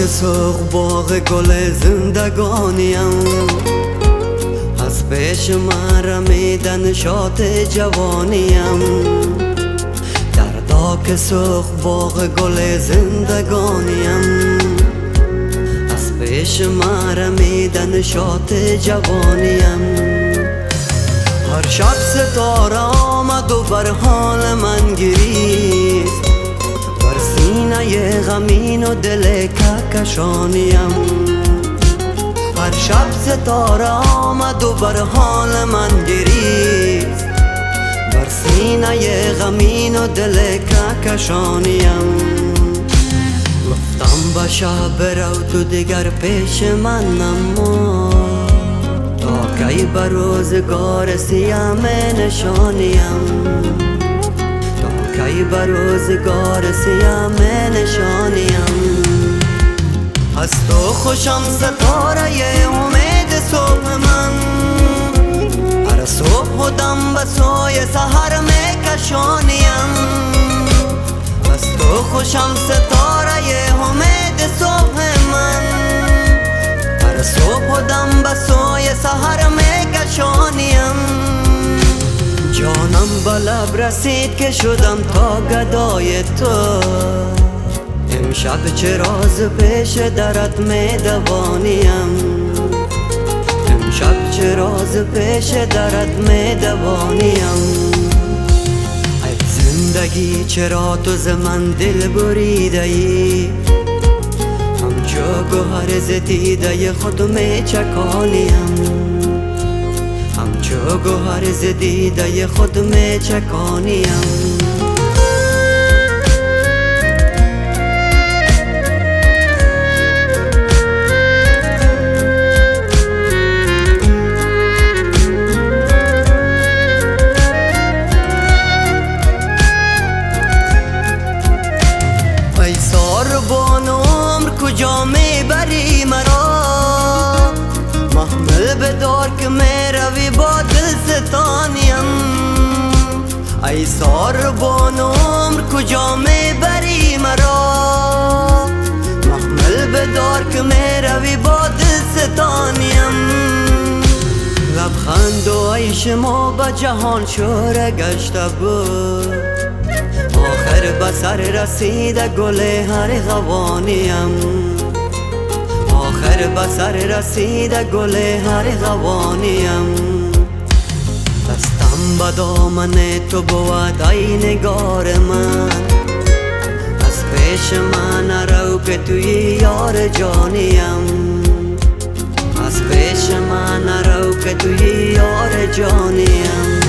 که سرخ باغ گل زندگانیم، از پیش من رمیدن شات جوانیم. دردا که سرخ باغ گل زندگانیم، از پیش من رمیدن شات جوانیم. هر شب ستاره آمد و بر حال من گریست، بر سینه غمین و دل کهکشانیم. هر شب ستاره آمد و بر حال من گریست، بر سینه غمین و دل کهکشانیم. گفتم به شب رو تو دیگر پیش من نما، تا کی بر روزگار سیام نشانیم، تا کی بر روزگار سیام نشانیم. از تو خوشم ستاره امید صبح من، هر صبح و دم به سوی سحر میکشانیم. از تو خوشم ستاره امید صبح من، هر صبح و دم به سوی سحر میکشانیم. جانم به لب رسید که شدم تا گدای تو، امشب چه راز پیش درت می دوانیم. امشب چه راز پیش درت می دوانیم. ای زندگی چرا تو ز من دل بریده ای، همچو گوهر ز دیده خود می چکانیم. همچو گوهر ز دیده خود می چکانیم. ساربان عمر کجا میبری مرا، محمل بدار که میروی با دلستانیم. ای ساربان عمر کجا میبری مرا، محمل بدار که میروی با دلستانیم. لبخند و عیش ما به جهان شوره گشته بود، آخر به سر رسیده گل هر غوانیم. آخر به سر رسیده گل هر غوانیم. دستم به دامن تو بود ای نگار من، از پیش من نرو که توی یار جانیم. از پیش من نرو که توی یار جانیم.